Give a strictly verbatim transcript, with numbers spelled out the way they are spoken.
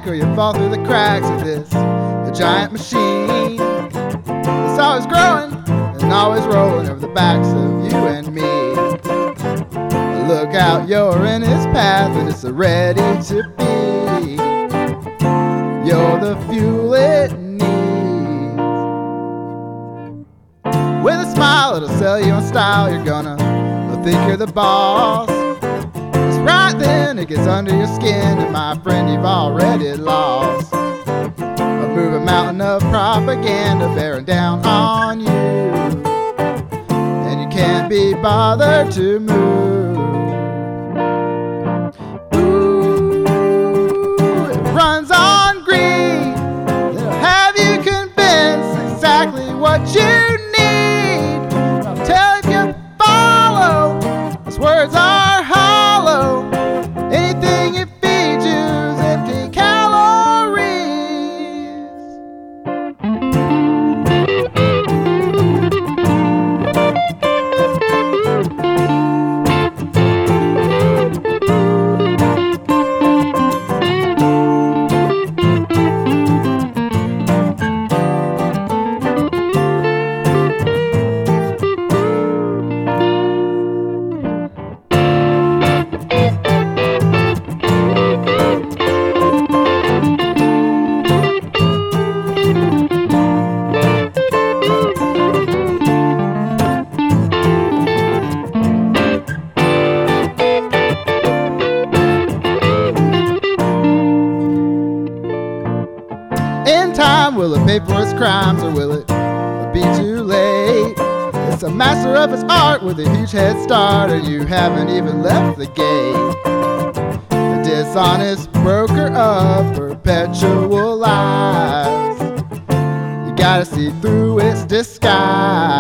or you fall through the cracks of this, the giant machine. It's always growing and always rolling over the backs of you and me. Look out, you're in its path and it's ready to be. You're the fuel it needs. With a smile, it'll sell you on style. You're gonna think you're the boss. It's right then it gets under your skin, and my friend, you've already lost. A moving mountain of propaganda bearing down on you, and you can't be bothered to move. Runs on green, they'll have you convinced exactly what you need. I'll tell if you follow, his words are hollow. Anything it feeds you is empty calories. In time, will it pay for its crimes, or will it be too late? It's a master of its art with a huge head start, and you haven't even left the gate. A dishonest broker of perpetual lies. You gotta see through its disguise.